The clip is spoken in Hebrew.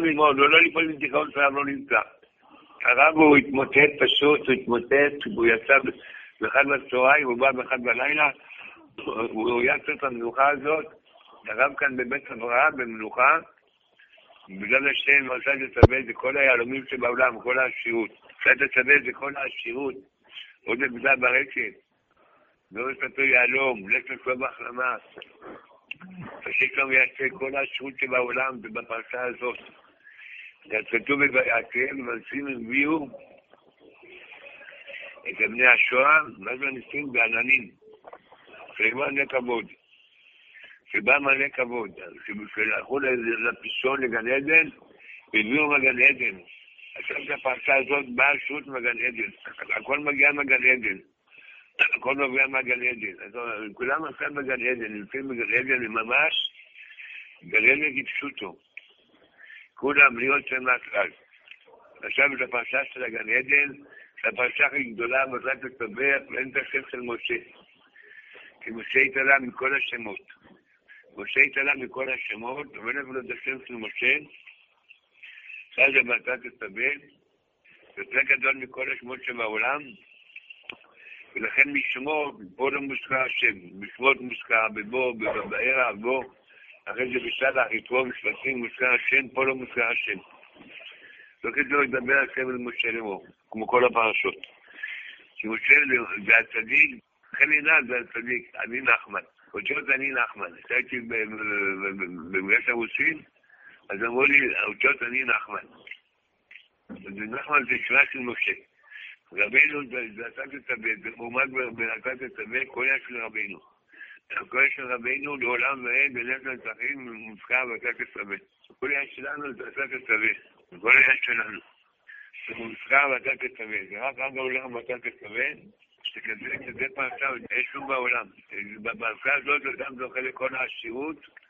ללמוד, לא ליפול לדיכאון שהרב לא נמצא. הרב הוא התמוטט פשוט, הוא התמוטט, הוא יצא באחד בצהריים, הוא בא באחד בלילה, הוא יצא את המנוחה הזאת, הרב כאן בבית אברהם במנוחה, בגלל השם עשה לצווה את זה כל היהלומים שבעולם, כל העשירות. עשה לצווה את זה כל העשירות, עוד נגדה ברשת, לא מסתתו יהלום, לסתו בהחלמה. השם יעשה כל העשירות שבעולם ובפרשה הזאת. כתוב בבעייתם, ומנסים הביאו את בני השואה, מה זה הניסים בעננים. שבא מלא כבוד. שבא מלא כבוד. שהלכו לפיסון לגן עדן, והביאו מגן עדן. עכשיו שהפרשה הזאת באה שוט מגן עדן. הכל מגיע מגן עדן. הכל מגיע מגן עדן. אז כולם עכשיו מגן עדן, נמצאים בגן עדן ממש, גן עדן כפשוטו. כולם בלי יוצא מהכלל. עכשיו את הפרשה של הגן עדן, שהפרשה הכי גדולה מזלת לטבח, ואין את השם של משה. כי משה התעלה מכל השמות. משה התעלה מכל השמות, ואין אבל את השם של משה, עכשיו זה מזלת לטבח, יותר גדול מכל השמות שבעולם, ולכן משמות, פה לא מוזכר השם, משמות מוזכר, בבוא, בערע, בוא, אחרי זה בסלח, יתרום, משפטים, מוזכר השם, פה לא מוזכר השם. לא כדי לדבר השם אל משה לאמור, כמו כל הפרשות. כי משה זה הצדיק, לכן עינה זה הצדיק, אני נחמן. אותיות אני נחמן. הייתי במגרש הרוסים, אז אמרו לי, אותיות אני נחמן. נחמן זה שמה של משה. רבינו זה עשת לצווה, זה מועמד בעשת לצווה, כל יש של רבינו. כל יש של רבינו לעולם ועד, בלב לנצחים, מוזכר בעשת לצווה. כל יש שלנו זה עשת לצווה. כל יש שלנו. זה מוזכר בעשת לצווה. זה רק העולם בעשת לצווה, שכזה פרשה, יש שום בעולם. בפרשה הזאת אדם זוכה לכל העשירות,